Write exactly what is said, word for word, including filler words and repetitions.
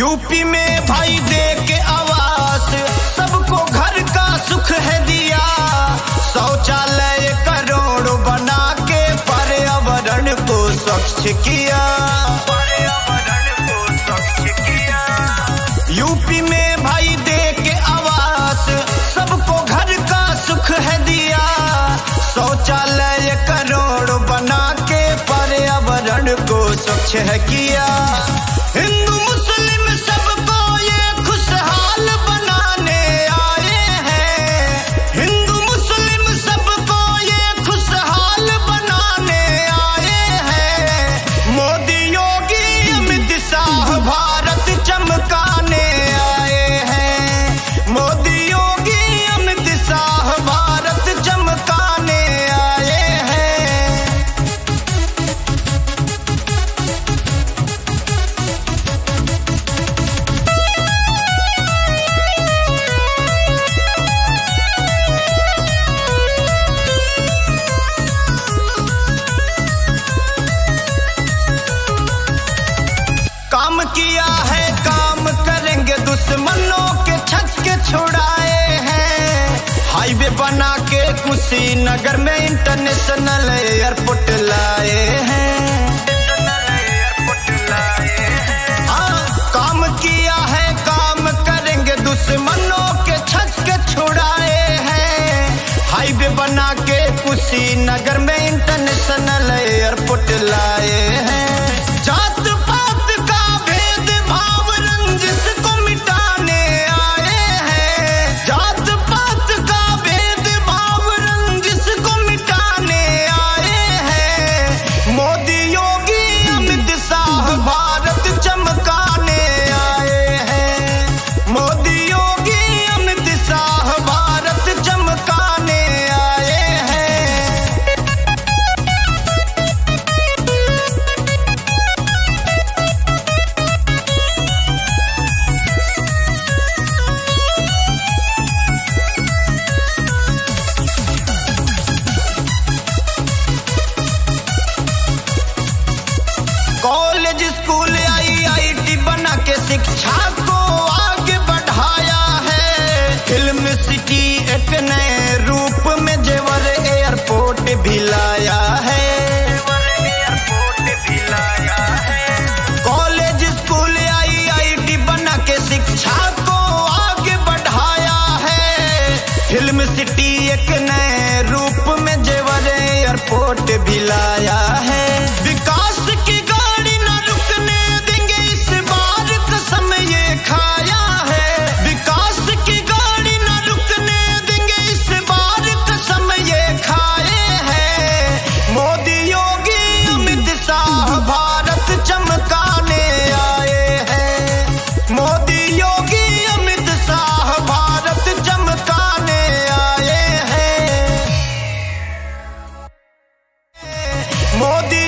UP में भाई दे के आवास सबको घर का सुख है दिया। शौचालय करोड़ बना के पर्यावरण को स्वच्छ किया। पर्यावरण को स्वच्छ किया। यूपी में भाई दे के आवास सबको घर का सुख है दिया। शौचालय करोड़ बना के पर्यावरण को स्वच्छ है किया। हिंदू मुस्लिम सबको ये खुशहाल बनाने आए हैं। हिंदू मुस्लिम सबको ये खुशहाल बनाने आए हैं। मोदी योगी अमित शाह भारत चमकाने आए हैं। मोदी योगी अमित शाह भारत चमकाने आए हैं। काम किया है काम करेंगे दुश्मनों के छक्के छुड़ाए हैं। हाईवे बना के कुशीनगर में इंटरनेशनल एयरपोर्ट लाए हैं। हाँ, काम किया है काम करेंगे दुश्मनों के छक्के छुड़ाए हैं। हाईवे बना के कुशीनगर में इंटरनेशनल एयरपोर्ट लाए हैं। जात पात का भेदभाव रंजिश को मिटाने आए हैं। जात पात का भेदभाव रंजिश को मिटाने आए हैं। मोदी योगी अमित शाह भारत चमकाने आए हैं। मोदी योगी अमित शाह भारत चमकाने आए हैं। College school I I T बना के शिक्षा को आगे बढ़ाया है। फिल्म सिटी एक नए रूप में जेवर एयरपोर्ट भी लाया है। College school I I T बना के शिक्षा को आगे बढ़ाया है। फिल्म सिटी एक नए रूप में जेवर एयरपोर्ट भी लाया है। विकास की गाड़ी न रुकने देंगे इस बार कसम ये खाया है। विकास की गाड़ी न रुकने देंगे इस बार कसम ये खाए हैं। मोदी योगी अमित शाह भारत चमकाने आए हैं। मोदी योगी अमित शाह भारत चमकाने आए हैं। मोदी